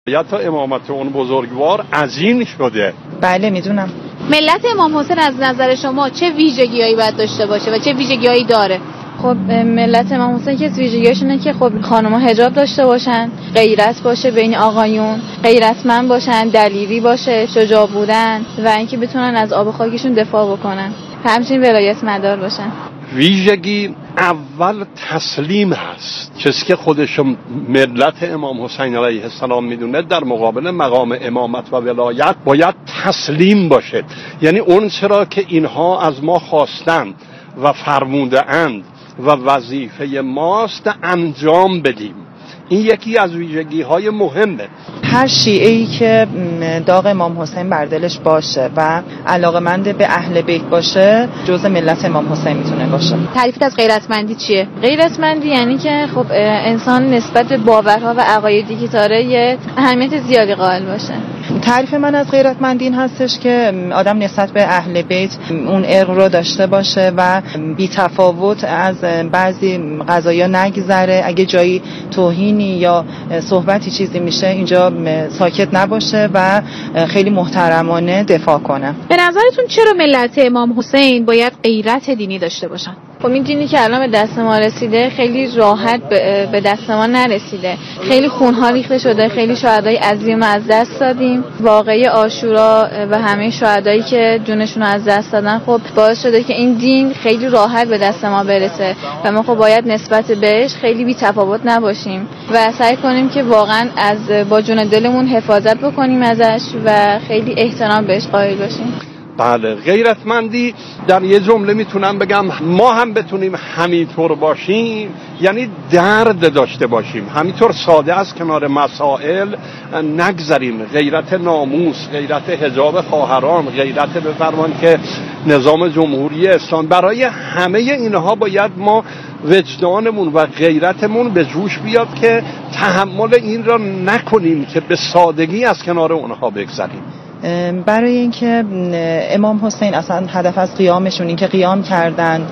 یا تا امامت اون بزرگوار عظیم شده. بله میدونم. ملت امام حسین از نظر شما چه ویژگی‌هایی باید داشته باشه و چه ویژگی‌هایی داره؟ خب ملت امام حسین که ویژگی‌هاشونه که خب خانم‌ها حجاب داشته باشن، غیرت باشه بین آقایون، غیرتمند باشن، دلیری باشه، شجاع بودن و اینکه بتونن از آب و خاکشون دفاع بکنن. همچنین ولایت مدار باشن. ویژگی اول تسلیم هست. کسی که خودش ملت امام حسین علیه السلام میدونه در مقابل مقام امامت و ولایت باید تسلیم باشه. یعنی اون چرا که اینها از ما خواستند و فرموده اند و وظیفه ماست انجام بدیم. این یکی از ویژگی‌های مهمه. هر شیعه‌ای که داغ امام حسین بر دلش باشه و علاقه‌مند به اهل بیت باشه جزء ملت امام حسین میتونه باشه. تعریفت از غیرتمندی چیه؟ غیرتمندی یعنی که خب انسان نسبت به باورها و عقایدی که داره یه اهمیت زیادی قائل باشه. تعریف من از غیرتمندی این هستش که آدم نسبت به اهل بیت اون ارق رو داشته باشه و بی تفاوت از بعضی قضایا نگذره. اگه جایی توهینی یا صحبتی چیزی میشه اینجا ساکت نباشه و خیلی محترمانه دفاع کنه. به نظرتون چرا ملت امام حسین باید غیرت دینی داشته باشن؟ خب این دینی که الان به دست ما رسیده خیلی راحت به دست ما نرسیده. خیلی خونها ریخته شده، خیلی شهدای عظیم از دست دادیم. واقعه عاشورا و همه شهدایی که جونشون از دست دادن خب باعث شده که این دین خیلی راحت به دست ما برسه و ما خب باید نسبت بهش خیلی بی تفاوت نباشیم و سعی کنیم که واقعا با جون دلمون حفاظت بکنیم ازش و خیلی احترام بهش قائل باشیم. بله، غیرتمندی در یه جمله میتونم بگم ما هم بتونیم همینطور باشیم، یعنی درد داشته باشیم، همینطور ساده از کنار مسائل نگذریم. غیرت ناموس، غیرت حجاب خواهران، غیرت بفرمان که نظام جمهوری اسلام، برای همه اینها باید ما وجدانمون و غیرتمون به جوش بیاد که تحمل این را نکنیم که به سادگی از کنار اونها بگذریم. برای اینکه امام حسین اصلا هدف از قیامشون این که قیام کردند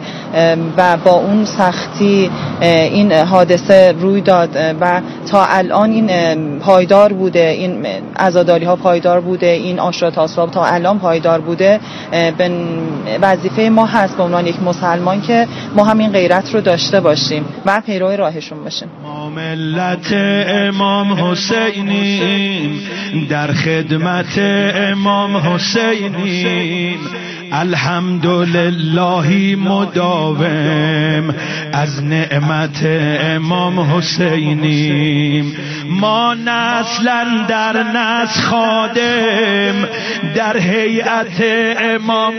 و با اون سختی این حادثه روی داد و تا الان این پایدار بوده، این عزاداری ها پایدار بوده، این عاشورا تاسوعا تا الان پایدار بوده. به وظیفه ما هست به عنوان یک مسلمان که ما همین غیرت رو داشته باشیم و پیرو راهشون باشیم. ما ملت امام حسینیم، در خدمت امام حسینیم، الحمدلله مداوم از نعمت امام حسینیم. ما نسلا در نسل خادم در هیئت امام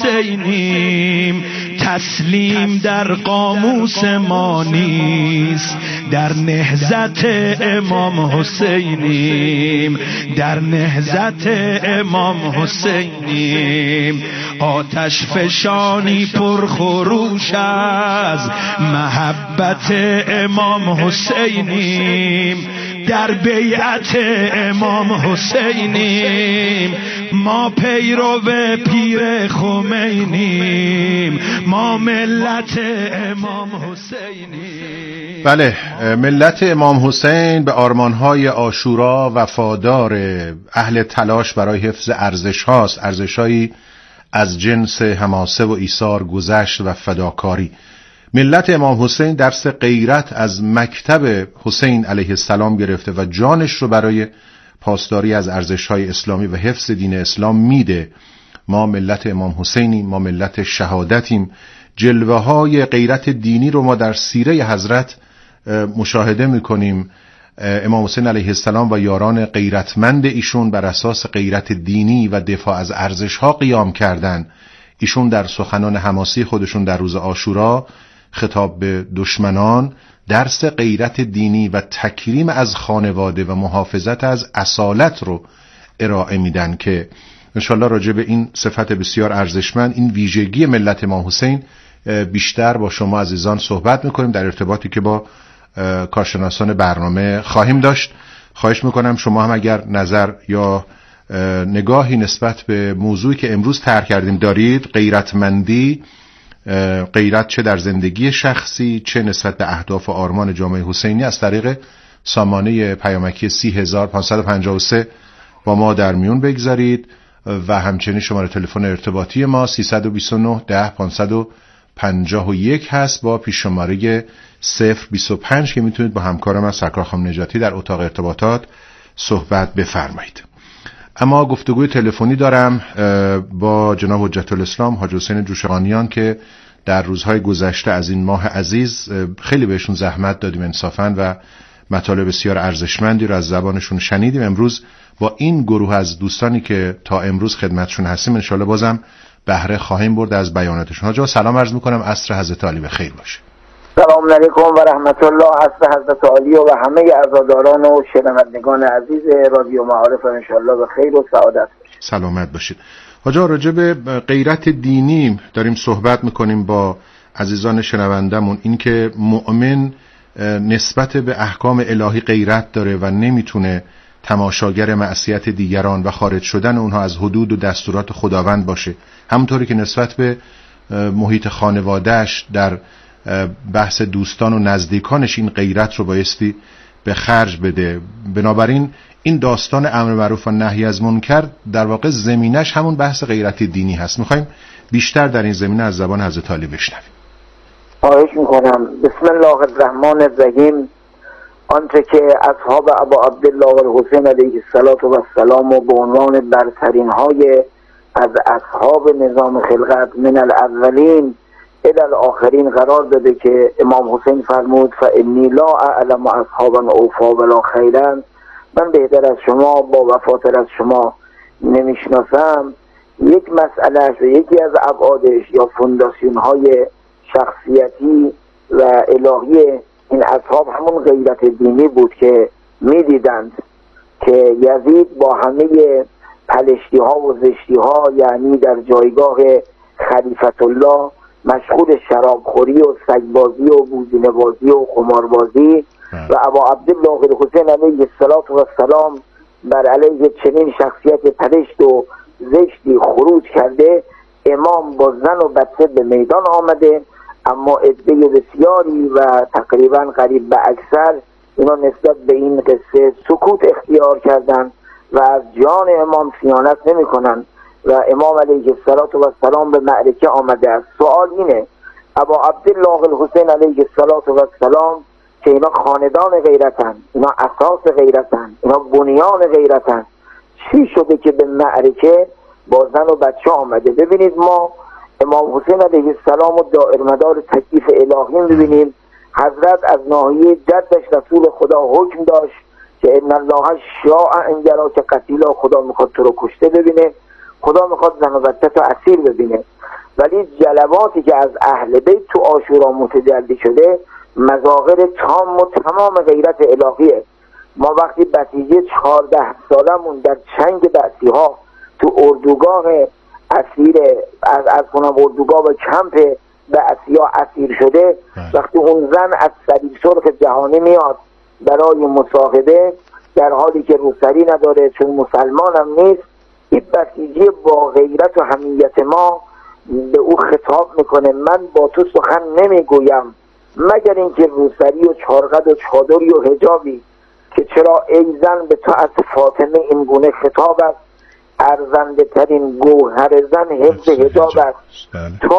حسینیم، تسلیم در قاموس ما نیست، در نهضت امام حسینیم، در نهضت امام حسینیم. آتش فشانی پرخروش از محبت امام حسینیم، در بیعت امام حسینیم. ما پیرو پیر خمینیم، ما ملت امام حسینیم. بله، ملت امام حسین به آرمانهای عاشورا وفادار، اهل تلاش برای حفظ ارزش هاست، ارزشهایی از جنس حماسه و ایثار، گذشت و فداکاری. ملت امام حسین درس غیرت از مکتب حسین علیه السلام گرفته و جانش رو برای پاسداری از ارزش‌های اسلامی و حفظ دین اسلام میده. ما ملت امام حسینیم، ما ملت شهادتیم. جلوه‌های غیرت دینی رو ما در سیره حضرت مشاهده می‌کنیم. امام حسین علیه السلام و یاران غیرتمند ایشون بر اساس غیرت دینی و دفاع از ارزش‌ها قیام کردند. ایشون در سخنان حماسی خودشون در روز عاشورا خطاب به دشمنان درس غیرت دینی و تکریم از خانواده و محافظت از اصالت رو ارائه میدن که انشالله راجع به این صفت بسیار ارزشمند، این ویژگی ملت امام حسین بیشتر با شما عزیزان صحبت میکنیم در ارتباطی که با کارشناسان برنامه خواهیم داشت. خواهش میکنم شما هم اگر نظر یا نگاهی نسبت به موضوعی که امروز طرح کردیم دارید، غیرتمندی، غیرت چه در زندگی شخصی چه نسبت به اهداف و آرمان جامعه حسینی، از طریق سامانه پیامکی 30553 با ما در میون بگذارید و همچنین شماره تلفن ارتباطی ما 329 10 551 هست با پیش شماره 025 که میتونید با همکارم از سرکار خانم نجاتی در اتاق ارتباطات صحبت بفرمایید. اما گفتگوی تلفنی دارم با جناب حجت الاسلام حاج حسین جوشقانیان که در روزهای گذشته از این ماه عزیز خیلی بهشون زحمت دادیم انصافاً و مطالب بسیار ارزشمندی رو از زبانشون شنیدیم. امروز با این گروه از دوستانی که تا امروز خدمتشون هستیم انشالله بازم بهره خواهیم برد از بیاناتشون. حاجا سلام عرض میکنم، عصر حضرت علی بخیر باشه. سلام علیکم و رحمت الله. عصر حضرت علی و همه عزاداران و شنوندگان عزیز رادیو معارف انشالله بخیر و سعادت باشه. سلامت باشید. حاجا راجع به غیرت دینی داریم صحبت میکنیم با عزیزان شنوندمون، این که مؤمن نسبت به احکام الهی غیرت داره و نمیتونه تماشاگر معصیت دیگران و خارج شدن اونها از حدود و دستورات خداوند باشه، همونطوری که نسبت به محیط خانوادهش در بحث دوستان و نزدیکانش این غیرت رو بایستی به خرج بده. بنابراین این داستان امر معروف و نهی از منکر در واقع زمینش همون بحث غیرت دینی هست. میخوایم بیشتر در این زمینه از زبان حضرت علی بشنویم. خواهش میکنم. بسم الله الرحمن الرحیم. آنچه که اصحاب ابا عبدالله و حسین علیه السلام و به عنوان برترین های از اصحاب نظام خلقت من الاولین الی الاخرین قرار داده که امام حسین فرمود فانی لا اعلم اصحابا اوفا ولا خیرا، من بهتر از شما با وفاتر از شما نمیشناسم. یک مسئله و یکی از ابعادش یا فونداسیون های شخصیتی و الهی این اصحاب همون غیرت دینی بود که میدیدند که یزید با همه پلشتی ها و زشتی ها، یعنی در جایگاه خلیفت الله مشغول شرابخوری و سگبازی و بوزینه بازی و خماربازی و ابا عبدالله حسین علیه السلام بر علیه چنین شخصیت پلشت و زشتی خروج کرده. امام با زن و بچه به میدان آمده، اما عده بسیاری و تقریبا قریب به اکثر اینا نسبت به این قصه سکوت اختیار کردن و از جان امام صیانت نمی کنن و امام علیه السلام به معرکه آمده است. سوال اینه ابا عبدالله الحسین علیه السلام که اینا خاندان غیرتن، اینا اساس غیرتن، اینا بنیان غیرتن، چی شده که به معرکه با زن و بچه آمده؟ ببینید ما امام حسین علیه السلام و دائرمدار تکلیف الهی ببینیم. حضرت از ناحیه جدش رسول خدا حکم داشت که ان الله شاء ان یراک قتیلا، خدا میخواد تو رو کشته ببینه، خدا میخواد زن و بچه تو اسیر ببینه. ولی جلواتی که از اهل بیت تو عاشورا متجلی شده مظاهر تام و تمام غیرت الهیه. ما وقتی بسیجه 14 سالمون در چنگ بعثی ها تو اردوگاه اسیر از اردوگاه و کمپ بعثی ها اسیر شده، وقتی اون زن از صلیب سرخ جهانی میاد برای مصاحبه در حالی که روسری نداره چون مسلمان هم نیست، این بسیجی با غیرت و حمیت ما به او خطاب میکنه من با تو سخن نمیگویم مگر اینکه روسری و چارقد و چادری و حجابی، که چرا ای زن به تو از فاطمه این گونه خطاب است، ارزنده ترین گوهر زن حفظ حجاب است. تا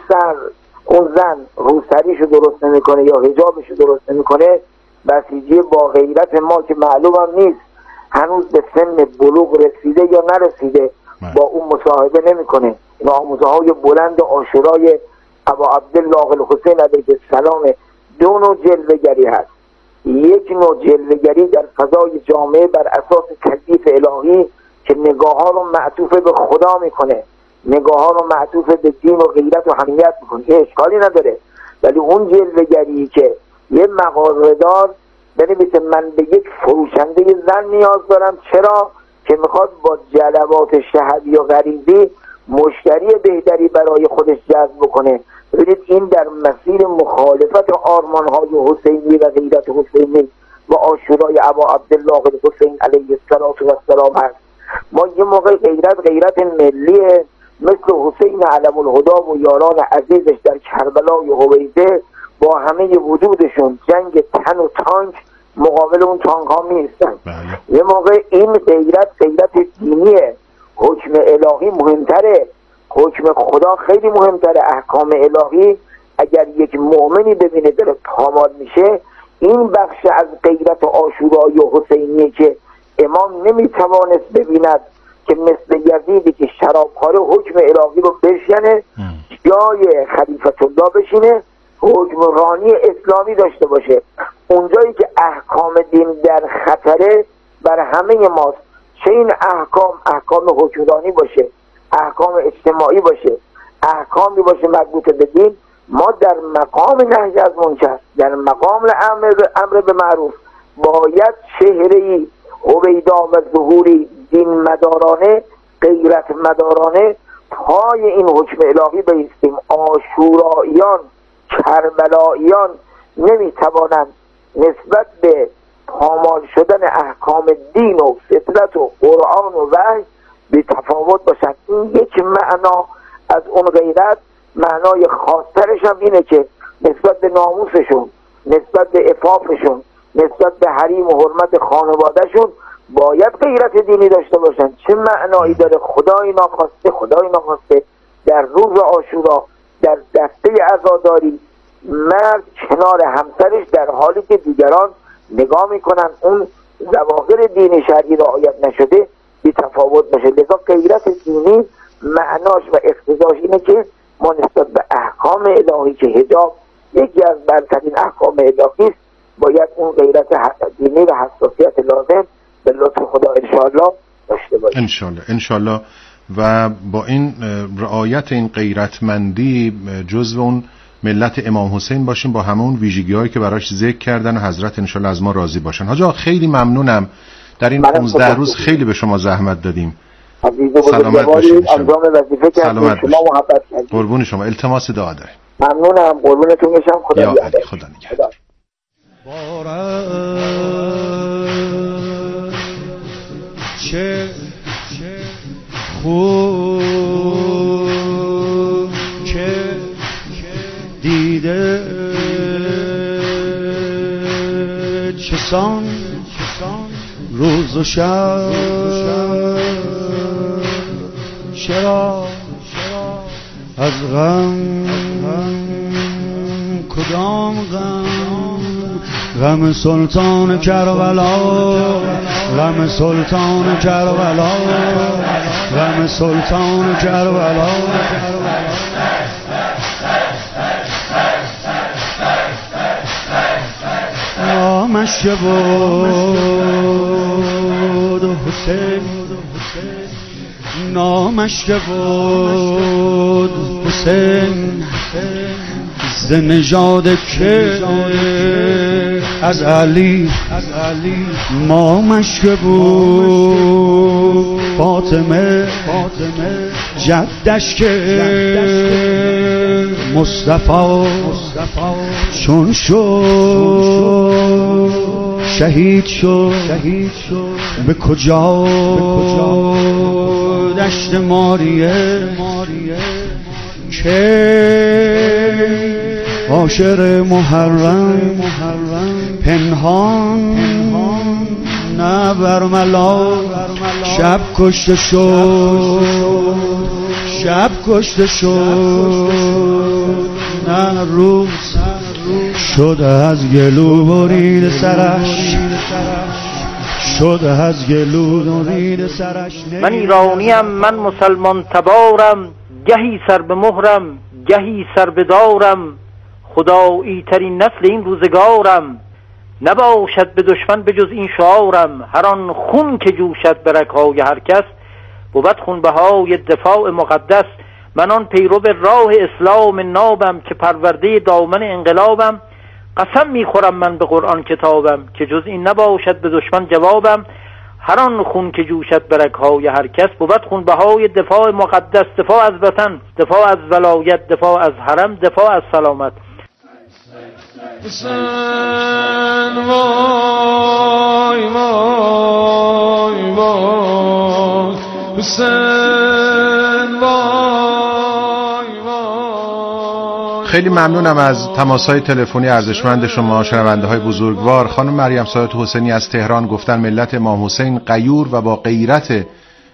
اون زن روسریشو درست نمیکنه یا حجابشو درست نمیکنه، بسیجی با غیرت ما که معلومم نیست هنوز به سن بلوغ رسیده یا نرسیده با اون مصاحبه نمیکنه. این آموزه های بلند عاشورای ابا عبدالله الحسین علیه السلام دو نوع جلوه‌گری هست. یک نوع جلوه‌گری در فضای جامعه بر اساس تکلیف الهی که نگاه ها رو معطوف به خدا میکنه، نگاه ها رو معطوف به دین و غیرت و حمیت میکنه، یه اشکالی نداره. ولی اون جلوه‌گری که یه مغازه‌دار بنویسه من به یک فروشنده زن نیاز دارم، چرا؟ که میخواد با جلوات شهوی و غریزی مشتری بهتری برای خودش جذب بکنه. ببینید این در مسیر مخالفت آرمان‌های حسینی و غیرت حسینی و عاشورای ابا عبدالله الحسین علیه السلام هست. ما یه موقع غیرت ملیه مثل حسین علم الهدا و یاران عزیزش در کربلا و هویده با همه وجودشون جنگ تن و تانک مقابل اون تانک ها میستن. یه موقع این غیرت دینیه، حکم الهی مهمتره، حکم خدا خیلی مهمتره. احکام الهی اگر یک مؤمنی ببینه داره پامال میشه، این بخش از غیرت عاشورایی و حسینیه که امام نمیتوانست ببیند که مثل یزیدی که شرابخواره حکم الهی رو بشکنه، جای خلیفت الله بشینه، حکمرانی اسلامی داشته باشه. اونجایی که احکام دین در خطره بر همه ماست، چه این احکام حکمرانی باشه، احکام اجتماعی باشه، احکامی باشه مربوط به دین، ما در مقام نهی از منکر، در مقام امر به معروف باید چهره‌ای هویدا و ظهوری دین مدارانه، غیرت مدارانه پای این حکم الهی بایستیم. عاشوراییان، کربلاییان نمیتوانند نسبت به پامال شدن احکام دین و فطرت و قرآن و وحی بی تفاوت باشند. این یک معنا از اون غیرت. معنای خاصترش هم اینه که نسبت به ناموسشون، نسبت به عفافشون، نسبت به حریم و حرمت خانوادهشون باید غیرت دینی داشته باشن. چه معنایی داره خدای ناخواسته در روز عاشورا در دسته عزاداری مرد کنار همسرش در حالی که دیگران نگاه میکنن اون ظواهر دینی شرعی رعایت نشده بی تفاوت باشه. لذا غیرت دینی معناش و اقتضاش اینه که ما نسبت به احکام الهی که حجاب یکی از برترین احکام الهی است، باید اون غیرت دینی و حساسیت لازم به لطف خدا انشاءالله داشته باشیم. انشاءالله. و با این رعایت این غیرتمندی جزو اون ملت امام حسین باشیم با همون ویژگی‌هایی که براش ذکر کردن و حضرت انشاءالله از ما راضی باشن. حاج آقا خیلی ممنونم، در این 15 روز خیلی به شما زحمت دادیم. سلامت باشید. سلامت باشید. قربون شما. التماس دعا داریم. ممنونم. قربونتون میشم. خدا نگهدار. خدا نگهدار. چه خوب که دیده چسان روز و شب، چرا از غم کدام غم سلطان کربلا، غم سلطان کربلا، غم سلطان کربلا. نامش که بود حسین، نامش که بود حسین، ز نژاد که از علی، مامش که بود فاطمه، جدش که مصطفی، چون شد شهید شد به کجا دشت ماریه، که عاشر محرم پنهان نه برملا، شب کشته شد نه روز، شد از گلو برید سرش، من ایرانیم، من مسلمان تبارم، گهی سر به مهرم گهی سر به دارم، خدایی ترین نسل این روزگارم، نباشد به دشمن به جز این شعارم، هر آن خون که جوشد به رگ‌های هر کس، بود خونبهای دفاع مقدس. من آن پیرو راه اسلام نابم، که پرورده دامن انقلابم، قسم میخورم من به قرآن کتابم، که جز این نباشد به دشمن جوابم، هر آن خون که جوشد به رگ‌های هر کس، بود خونبهای دفاع مقدس، دفاع از وطن، دفاع از ولایت، دفاع از حرم، دفاع از سلامت. حسین وای وای وای، حسین وای وای. خیلی ممنونم از تماس‌های تلفنی ارزشمند شما شنونده‌های بزرگوار. خانم مریم سایت حسینی از تهران گفتن ملت امام حسین غیور و با غیرت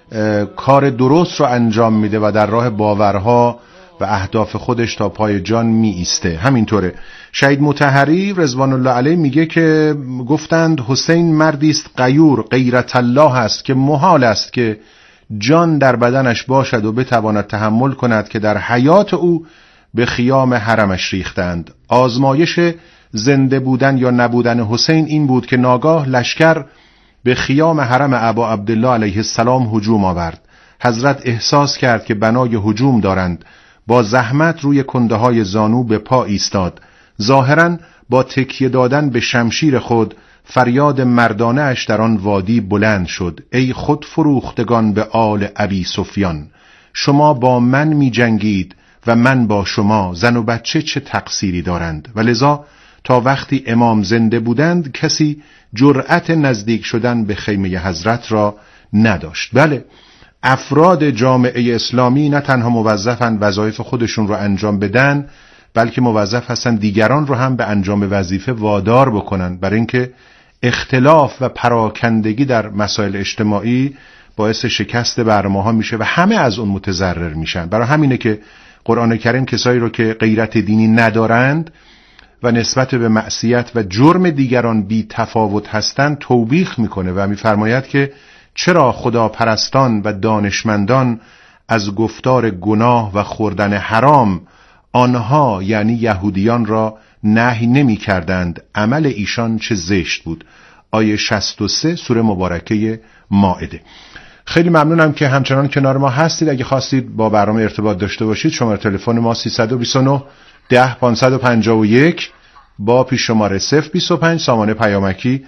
کار درست رو انجام میده و در راه باورها و اهداف خودش تا پای جان می ایسته. همینطوره. شهید مطهری رضوان الله علیه میگه که گفتند حسین مردی است غیور، غیرت الله است که محال است که جان در بدنش باشد و بتواند تحمل کند که در حیات او به خیام حرمش ریختند. آزمایش زنده بودن یا نبودن حسین این بود که ناگاه لشکر به خیام حرم ابا عبدالله علیه السلام هجوم آورد. حضرت احساس کرد که بنای هجوم دارند. با زحمت روی کنده های زانو به پا ایستاد. ظاهراً با تکیه دادن به شمشیر خود فریاد مردانه اش در آن وادی بلند شد: ای خود فروختگان به آل ابی سفیان، شما با من می جنگید و من با شما، زن و بچه چه تقصیری دارند؟ و لذا تا وقتی امام زنده بودند کسی جرأت نزدیک شدن به خیمه حضرت را نداشت. بله، افراد جامعه اسلامی نه تنها موظفند وظایف خودشون رو انجام بدن، بلکه موظف هستند دیگران رو هم به انجام وظیفه وادار بکنن، برای اینکه اختلاف و پراکندگی در مسائل اجتماعی باعث شکست برنامه‌ها میشه و همه از اون متضرر میشن. برای همینه که قرآن کریم کسایی رو که غیرت دینی ندارند و نسبت به معصیت و جرم دیگران بی تفاوت هستند توبیخ میکنه و میفرماید که چرا خداپرستان و دانشمندان از گفتار گناه و خوردن حرام آنها یعنی یهودیان را نهی نمی کردند؟ عمل ایشان چه زشت بود. آیه 63 سوره مبارکه مائده. خیلی ممنونم که همچنان کنار ما هستید. اگه خواستید با برنامه ارتباط داشته باشید شماره تلفن ما 329 10 551 با پیش شماره 025 سامانه پیامکی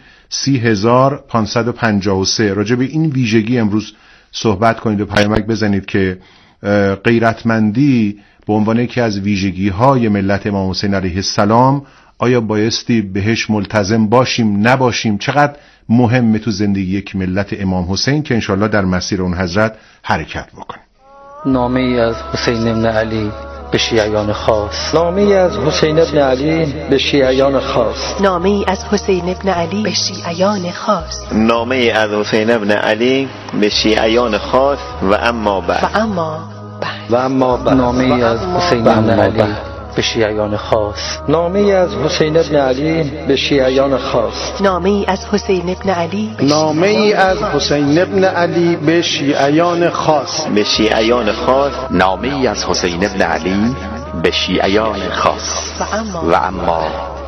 30553. راجع به این ویژگی امروز صحبت کنید و پیامک بزنید که غیرتمندی به عنوان یکی از ویژگی‌های ملت امام حسین علیه السلام آیا بایستی بهش ملتزم باشیم نباشیم؟ چقدر مهمه تو زندگی یک ملت امام حسین که انشالله در مسیر اون حضرت حرکت بکنیم. نامه ای از حسین ابن علی به شیعیان خاص. نامه ای از حسین ابن علی به شیعیان خاص. نامه ای از حسین ابن علی به شیعیان خاص. نامه ای از حسین ابن علی به شیعیان خاص. و اما بعد. نامه ای از حسین ابن علی به شیعیان خاص. نامه ای از حسین ابن علی به شیعیان خاص. نامه ای از حسین ابن علی. نامه ای از حسین ابن علی به شیعیان خاص. به شیعیان خاص. نامه ای از حسین ابن علی به شیعیان خاص. و اما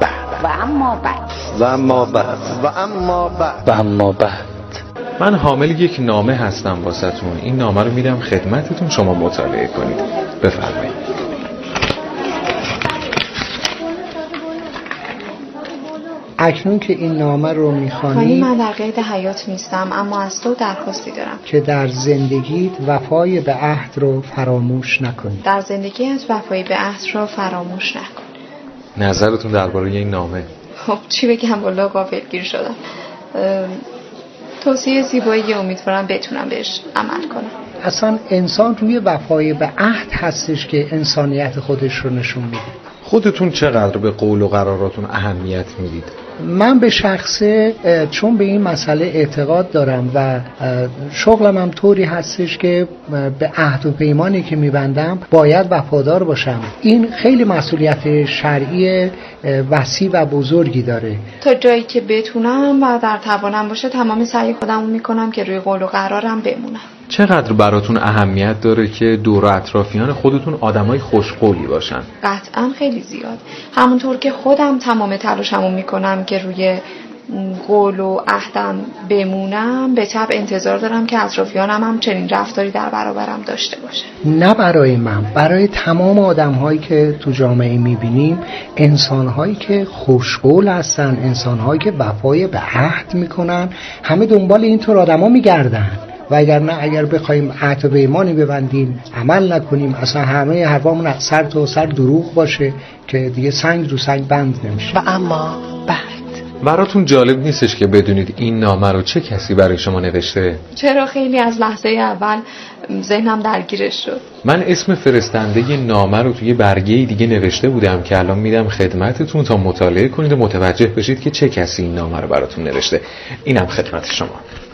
بعد. من حامل یک نامه هستم واسهتون. این نامه رو میدم خدمتتون، شما مطالعه کنید. بفرمایید. اکنون که این نامه رو میخوانی، من در قید حیات نیستم، اما از تو درخواستی دارم که در زندگیت وفای به عهد رو فراموش نکنی. در زندگیت وفای به عهد رو فراموش نکن. نظرتون درباره این نامه؟ خب چی بگم، والله غافلگیر شدم. توصیه زیبایی، امیدوارم بتونم بهش عمل کنم. اصلا انسان روی وفای به عهد هستش که انسانیت خودش رو نشون میده. خودتون چقدر به قول و قراراتون اهمیت میدید؟ من به شخصه چون به این مسئله اعتقاد دارم و شغلم هم طوری هستش که به عهد و پیمانی که میبندم باید وفادار باشم. این خیلی مسئولیت شرعی وسیع و بزرگی داره. تا جایی که بتونم و در توانم باشه تمام سعی خودمو میکنم که روی قول و قرارم بمونم. چقدر براتون اهمیت داره که دور و اطرافیان خودتون آدمای خوشقولی باشن؟ قطعا خیلی زیاد. همونطور که خودم تمام تلاشمو میکنم که روی قول و عهدم بمونم، به طبع انتظار دارم که اطرافیانم هم چنین رفتاری در برابرم داشته باشه. نه برای من، برای تمام آدم‌هایی که تو جامعه می‌بینیم، انسان‌هایی که خوشقول هستن، انسان‌هایی که وفای به عهد میکنن، همه دنبال اینطور آدما میگردن. و اگر نه، اگر بخوایم عهد و پیمانی ببندیم عمل نکنیم، اصلا همه حرفامون سر تا سر دروغ باشه که دیگه سنگ رو سنگ بند نمیشه. و اما بعد. براتون جالب نیستش که بدونید این نامه رو چه کسی برای شما نوشته؟ چرا خیلی از لحظه اول ذهنم درگیرش شد. من اسم فرستنده نامه رو توی برگه دیگه نوشته بودم که الان میدم خدمتتون تا مطالعه کنید و متوجه بشید که چه کسی این نامه رو براتون نوشته. اینم خدمت شما.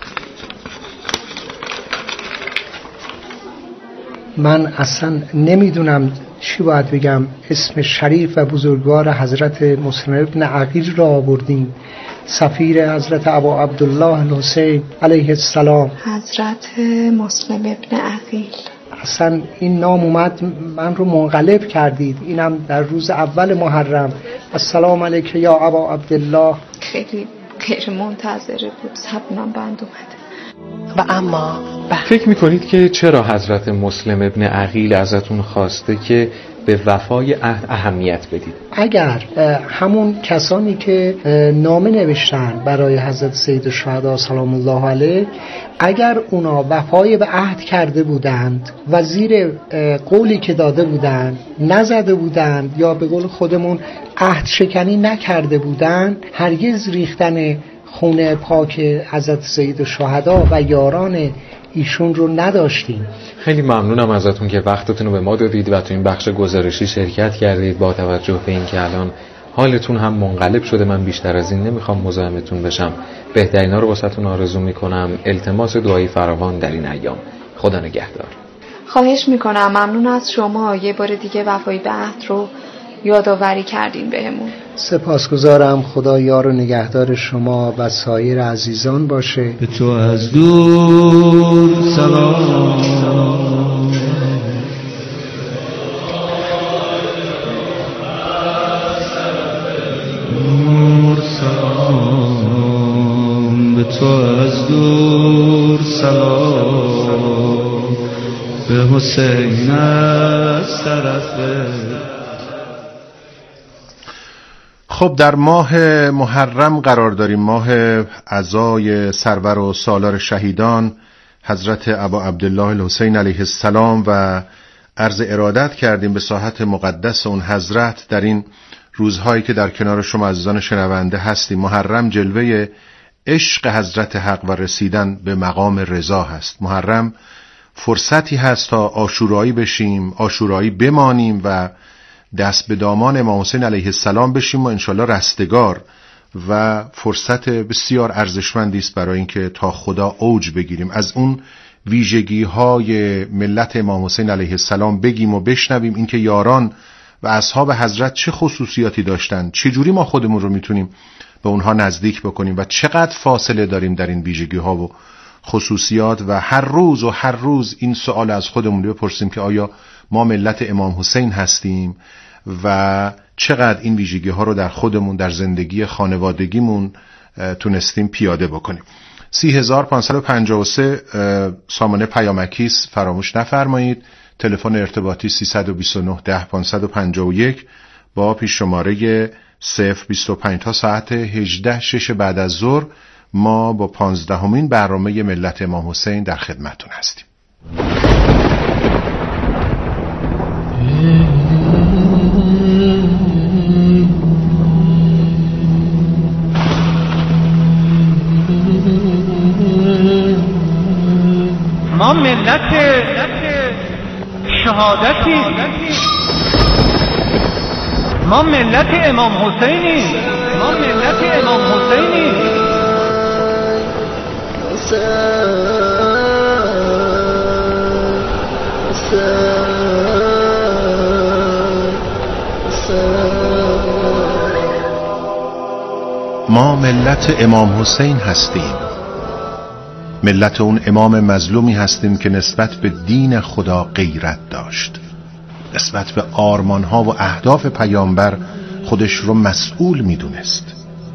من اصلا نمیدونم چی باید بگم. اسم شریف و بزرگوار حضرت مسلم ابن عقیل را آوردیم، سفیر حضرت ابا عبدالله الحسین علیه السلام. حضرت مسلم ابن عقیل، اصلا این نام اومد من رو منقلب کردید. اینم در روز اول محرم. السلام علیک یا ابا عبدالله. خیلی غیر منتظره بود، صبرم بند اومده. و اما فکر میکنید که چرا حضرت مسلم ابن عقیل ازتون خواسته که به وفای عهد اهمیت بدید؟ اگر همون کسانی که نامه نوشتن برای حضرت سید الشهدا سلام الله علیه، اگر اونا وفای به عهد کرده بودند و زیر قولی که داده بودند نزده بودند یا به قول خودمون عهد شکنی نکرده بودند، هرگز ریختن خون پاک حضرت سید الشهدا و یاران ایشون رو نداشتیم. خیلی ممنونم ازتون که وقتتون رو به ما دادید و تو این بخش گزارشی شرکت کردید. با توجه به این که الان حالتون هم منقلب شده، من بیشتر از این نمیخوام مزاحمتون بشم. بهترینا رو واسهتون آرزو میکنم. التماس دعای فراوان در این ایام. خدا نگهدار. خواهش میکنم. ممنون از شما. یه بار دیگه وفای به عهد رو یادآوری کردین بهمون. سپاسگزارم. خدا یار و نگهدار شما و سایر عزیزان باشه. به تو از دور سلام، نور سلام، به تو از دور سلام، به حسین از طرف. خب در ماه محرم قرار داریم، ماه عزای سرور و سالار شهیدان حضرت ابا عبدالله الحسین علیه السلام و عرض ارادت کردیم به ساحت مقدس اون حضرت در این روزهایی که در کنار شما عزیزان شنونده هستیم. محرم جلوه عشق حضرت حق و رسیدن به مقام رضا هست. محرم فرصتی هست تا عاشورایی بشیم، عاشورایی بمانیم و دست به دامان امام حسین علیه السلام بشیم و انشالله رستگار، و فرصت بسیار ارزشمندی است برای اینکه تا خدا اوج بگیریم، از اون ویژگی های ملت امام حسین علیه السلام بگیم و بشنویم، اینکه یاران و اصحاب حضرت چه خصوصیاتی داشتن، چجوری ما خودمون رو میتونیم به اونها نزدیک بکنیم و چقدر فاصله داریم در این ویژگی ها و خصوصیات. و هر روز این سوال از خودمون بپرسیم که آیا ما ملت امام حسین هستیم و چقدر این ویژگی ها رو در خودمون، در زندگی خانوادگیمون تونستیم پیاده بکنیم. 30553 سامانه پیامکیس فراموش نفرمایید. تلفن ارتباطی 329 10 551 با پیش شماره 025 تا ساعت 18 6 بعد از ظهر ما با 15مین برنامه ملت امام حسین در خدمتتون هستیم. ما ملت شهادتی، ما ملت امام حسینی، ما ملت امام حسینی. ما ملت امام حسین هستیم، ملت اون امام مظلومی هستیم که نسبت به دین خدا غیرت داشت، نسبت به آرمانها و اهداف پیامبر خودش رو مسئول میدونست.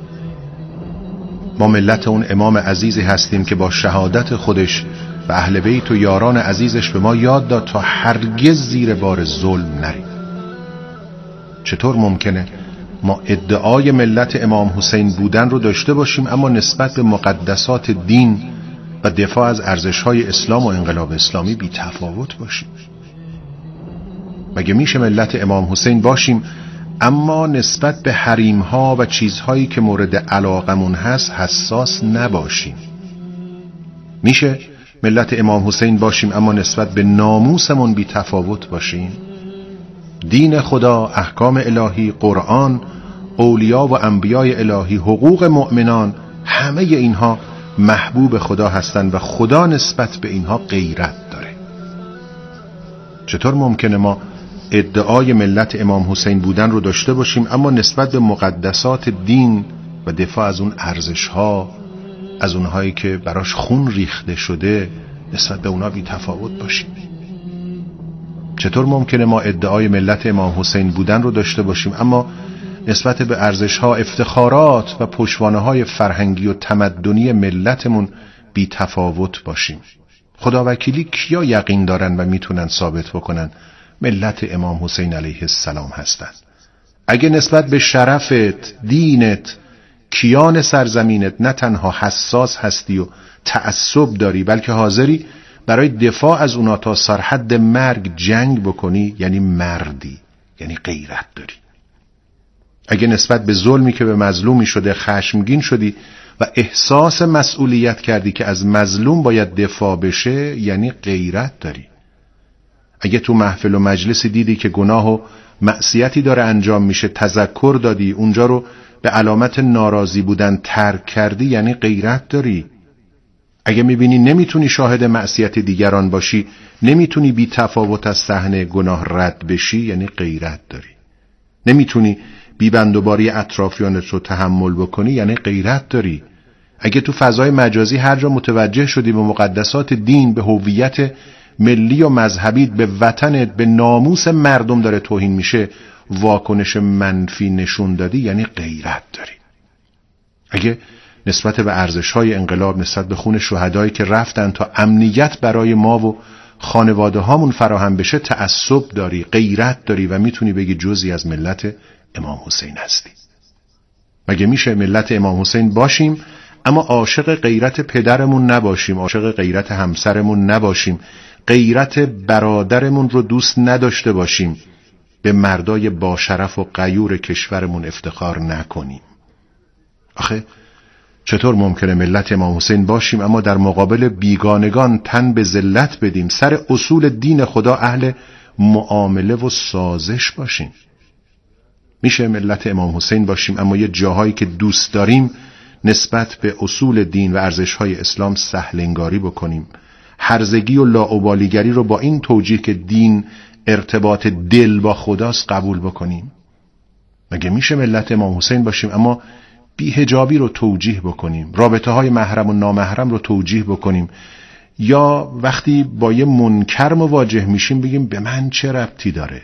ما ملت اون امام عزیزی هستیم که با شهادت خودش و اهل بیت و یاران عزیزش به ما یاد داد تا هرگز زیر بار ظلم نریم. چطور ممکنه ما ادعای ملت امام حسین بودن رو داشته باشیم اما نسبت به مقدسات دین و دفاع از ارزش‌های اسلام و انقلاب اسلامی بی تفاوت باشیم؟ مگه میشه ملت امام حسین باشیم اما نسبت به حریم‌ها و چیزهایی که مورد علاقمون هست حساس نباشیم؟ میشه ملت امام حسین باشیم اما نسبت به ناموسمون بی تفاوت باشیم؟ دین خدا، احکام الهی، قرآن، اولیا و انبیای الهی، حقوق مؤمنان، همه اینها محبوب خدا هستند و خدا نسبت به اینها غیرت داره. چطور ممکنه ما ادعای ملت امام حسین بودن رو داشته باشیم اما نسبت به مقدسات دین و دفاع از اون ارزش‌ها، از اونهایی که براش خون ریخته شده، نسبت به اونا بی تفاوت باشیم؟ چطور ممکنه ما ادعای ملت امام حسین بودن رو داشته باشیم اما نسبت به ارزش‌ها، افتخارات و پشتوانه‌های فرهنگی و تمدنی ملتمون بی تفاوت باشیم؟ خداوکیلی کیا یقین دارن و میتونن ثابت بکنن ملت امام حسین علیه السلام هستن؟ اگه نسبت به شرفت، دینت، کیان سرزمینت نه تنها حساس هستی و تعصب داری بلکه حاضری برای دفاع از اونا تا سرحد مرگ جنگ بکنی، یعنی مردی، یعنی غیرت داری. اگه نسبت به ظلمی که به مظلومی شده خشمگین شدی و احساس مسئولیت کردی که از مظلوم باید دفاع بشه، یعنی غیرت داری. اگه تو محفل و مجلسی دیدی که گناه و معصیتی داره انجام میشه، تذکر دادی، اونجا رو به علامت ناراضی بودن ترک کردی، یعنی غیرت داری. اگه میبینی نمیتونی شاهد معصیت دیگران باشی، نمیتونی بی تفاوت از صحنه گناه رد بشی، یعنی غیرت داری. نمیتونی بی بندوباری اطرافیانت رو تحمل بکنی، یعنی غیرت داری. اگه تو فضای مجازی هر جا متوجه شدی به مقدسات دین، به هویت ملی و مذهبی، به وطنت، به ناموس مردم داره توهین میشه، واکنش منفی نشون دادی، یعنی غیرت داری. اگه نسبت به ارزش‌های انقلاب، نسبت به خون شهدایی که رفتن تا امنیت برای ما و خانواده هامون فراهم بشه تعصب داری، غیرت داری و میتونی بگی جزئی از ملت امام حسین هستی. مگه میشه ملت امام حسین باشیم اما عاشق غیرت پدرمون نباشیم، عاشق غیرت همسرمون نباشیم، غیرت برادرمون رو دوست نداشته باشیم، به مردای با شرف و غیور کشورمون افتخار نکنیم؟ آخه چطور ممکنه ملت امام حسین باشیم اما در مقابل بیگانگان تن به ذلت بدیم، سر اصول دین خدا اهل معامله و سازش باشیم؟ میشه ملت امام حسین باشیم اما یه جاهایی که دوست داریم نسبت به اصول دین و ارزش‌های اسلام سهلنگاری بکنیم، هرزگی و لاابالیگری رو با این توجیه که دین ارتباط دل با خداست قبول بکنیم؟ مگه میشه ملت امام حسین باشیم اما بی‌حجابی رو توجیه بکنیم، رابطه‌های محرم و نامحرم رو توجیه بکنیم، یا وقتی با یه منکر مواجه میشیم بگیم به من چه ربطی داره؟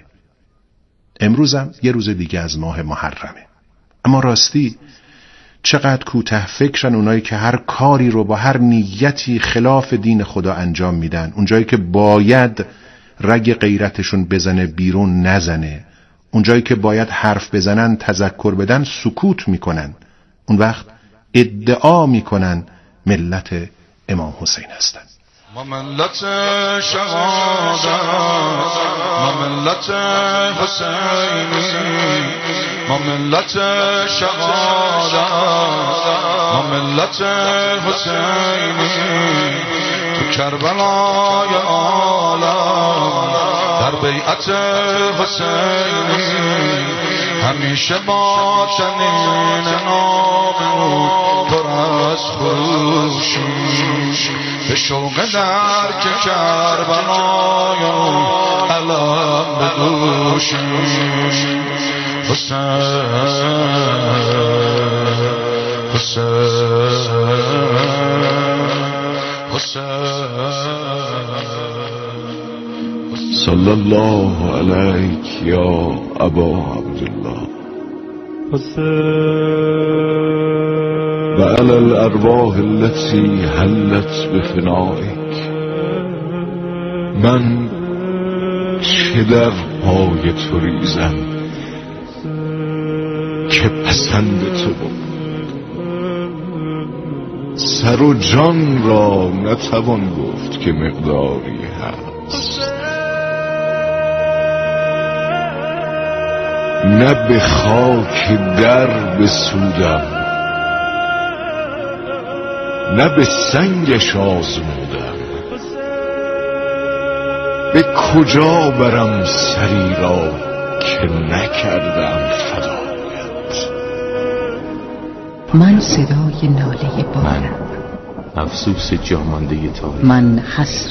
امروزم یه روز دیگه از ماه محرمه، اما راستی چقدر کوته فکرن اونایی که هر کاری رو با هر نیتی خلاف دین خدا انجام میدن، اونجایی که باید رگ غیرتشون بزنه بیرون نزنه، اونجایی که باید حرف بزنن تذکر بدن سکوت میکنن، اون وقت ادعا میکنن ملت امام حسین هستن. ما ملت شهادت، ما ملت حسینی، ما ملت شهادت، ما ملت حسینی، تو کربلای عالم در بیعت حسینی، همیشه با چنین ناممون پر از خروشی، به شوق درک کربلای علم بدوشی. حسین حسین حسین صلی الله علیک یا ابا عبدالله و علی الارواح التي حلت بفنائک. من چه در پای تو ریزم که پسند تو بود، سر و جان را نتوان گفت که مقداری هست، نه به خاک در بسودم نه به سنگش آزمودم، به کجا برم سری را که نکردم فدایت؟ من صدای ناله بارم، من افسوس جامانده تاریخ، من حسرت